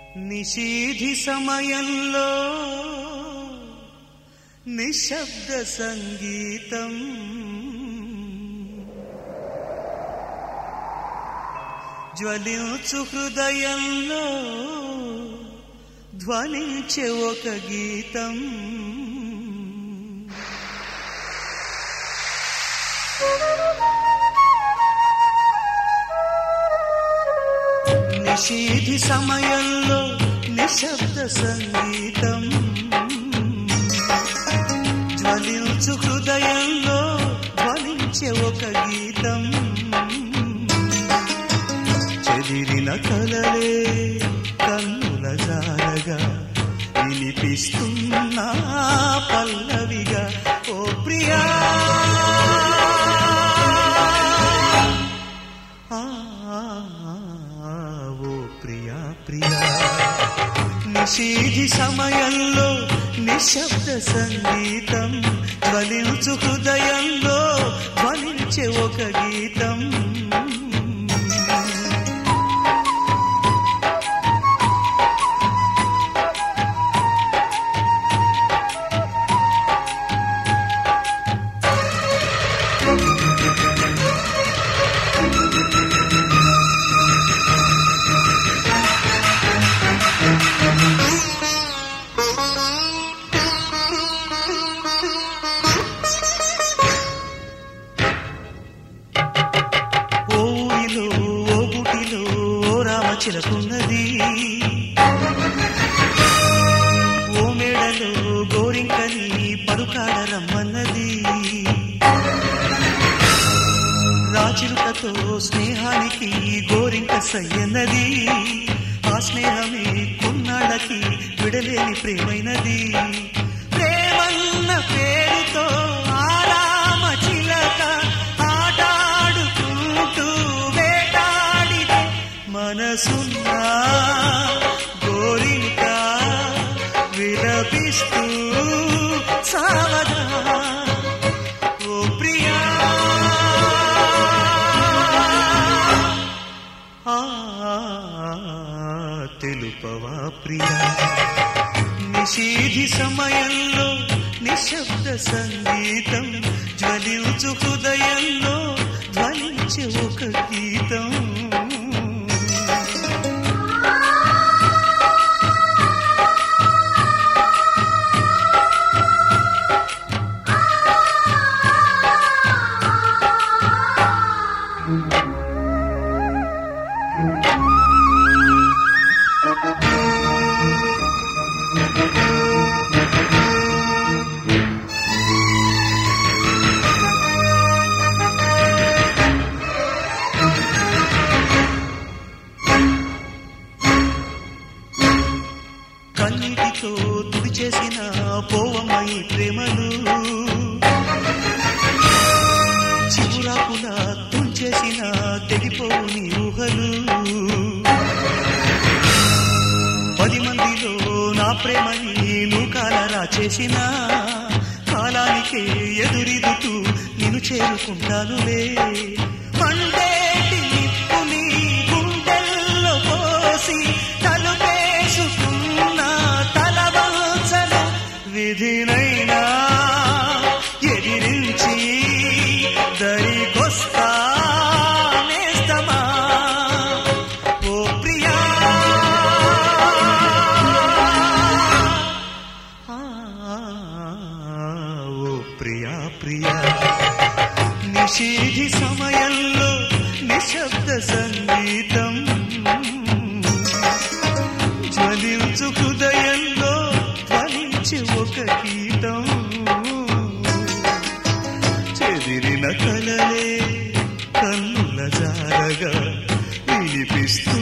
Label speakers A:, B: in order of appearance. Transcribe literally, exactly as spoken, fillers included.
A: నిషీధి సమయంలో నిశ్శబ్ద సంగీతం జ్వలించు హృదయంలో ధ్వనించే ఒక గీతం నిషీధి సమయంలో నిశ్శబ్ద సంగీతం జ్వలించు హృదయంలో ధ్వనించే ఒక గీతం చెదిరిన కలలే కన్నుల జారగా వినిపిస్తున్నా పల్లవిగా ఓ ప్రియా ఓ ప్రియా ప్రియా నిషీధి సమయంలో నిశ్శబ్ద సంగీతం జ్వలించు హృదయంలో ధ్వనించే ఒక గీతం చిలకున్నది ఓ మేడలో గోరింకని పరుకాడ రమ్మన్నది రాచిరుకతో స్నేహానికి గోరింక సయ్యన్నది ఆ స్నేహమే కొన్నాళ్ళకి విడలేని ప్రేమైనది ప్రేమన్న పేరుతో ఆరామ చిలక ఆటాడుకుంటూ వేటాడితే మనసున్నా గోరింక విలపిస్తూ సావదా ఓ ప్రియా తెలుపవా ప్రియా నిషీధి సమయంలో నిశ్శబ్ద సంగీతం జ్వలించు హృదయంలో ధ్వనించే ఒక గీతం కన్నీటితో తుడిచేసిన పోవమై ప్రేమలు చివురాకులా తుంచేసిన తెగిపోవు నీ ఊహలు పది మందిలో నా ప్రేమని నూకాలరా చేసిన కాలానికే ఎదురిదుతూ నిన్ను చేరుకుంటానులే పండేటి నిప్పుని గుండెల్లో పోసి తలుపేసుకున్న తలవంచను విధినైనా ఎదిరించి దరికొస్తా నేస్తమా ఓ ప్రియా ఓ ప్రియా ప్రియా నిషీధి సమయంలో నిశ్శబ్ద సంగీతం జ్వలించు హృదయంలో ధ్వనించే ఒక గీతం చెదిరిన కలలే కన్నుల జారగా వినిపిస్తూ